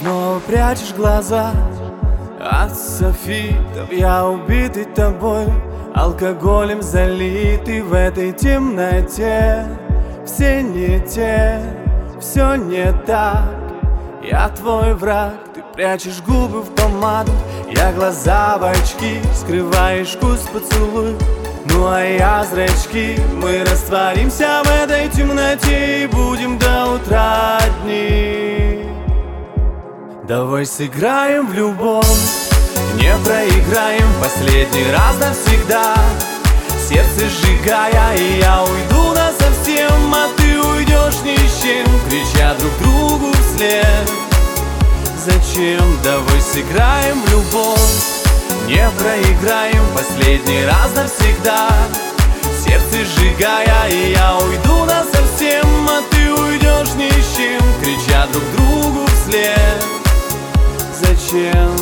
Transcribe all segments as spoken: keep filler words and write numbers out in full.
снова прячешь глаза от софитов. Я убитый тобой, алкоголем залитый в этой темноте. Все не те, все не так. Я твой враг, ты прячешь губы в помаду, я глаза в очки, скрываешь вкус поцелуй. Ну а я зрачки, мы растворимся в этой темноте и будем до утра одни. Давай сыграем в любовь, не проиграем последний раз навсегда. Сердце сжигая, и я уйду насовсем, а ты уйдешь ни с чем, крича друг другу вслед. Зачем? Давай сыграем в любовь, не проиграем последний раз навсегда. Сердце сжигая, и я уйду насовсем, а ты уйдешь ни с чем, крича друг другу вслед. Зачем?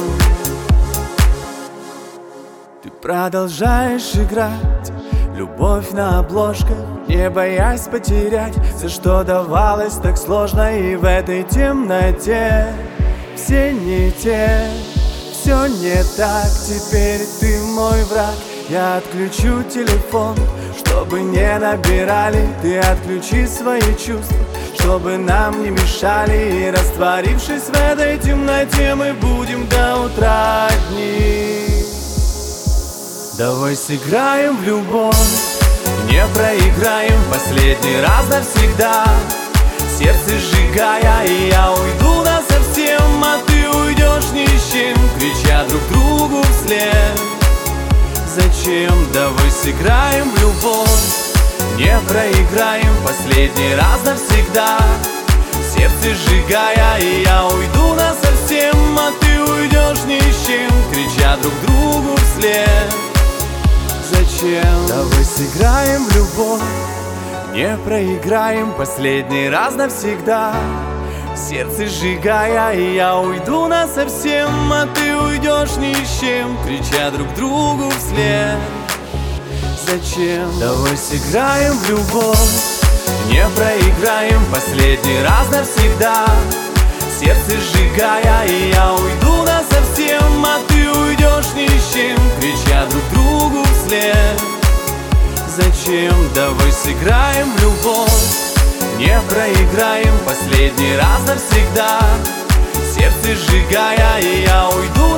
Ты продолжаешь играть любовь на обложках, не боясь потерять все, что давалось так сложно. И в этой темноте все не те, все не так. Теперь ты мой враг, я отключу телефон, чтобы не набирали. Ты отключи свои чувства, чтобы нам не мешали. И растворившись в этой темноте, мы будем до утра одни. Давай сыграем в любовь, не проиграем последний раз навсегда. Сердце сжигая, и я уйду насовсем, а ты уйдешь ни с чем, крича друг другу вслед. Зачем? Давай сыграем в любовь, не проиграем последний раз навсегда. Сердце сжигая, и я уйду насовсем, а ты уйдешь ни с чем, крича друг другу вслед. Зачем? Давай сыграем в любовь, не проиграем последний раз навсегда. Сердце сжигая, и я уйду насовсем, а ты уйдешь ни с чем, крича друг другу вслед. Зачем? Давай сыграем в любовь, не проиграем последний раз навсегда. Сердце сжигая, и я уйду насовсем, а ты уйдешь ни с чем, крича друг другу вслед. Зачем? Давай сыграем в любовь, не проиграем последний раз навсегда. Сердце сжигая, и я уйду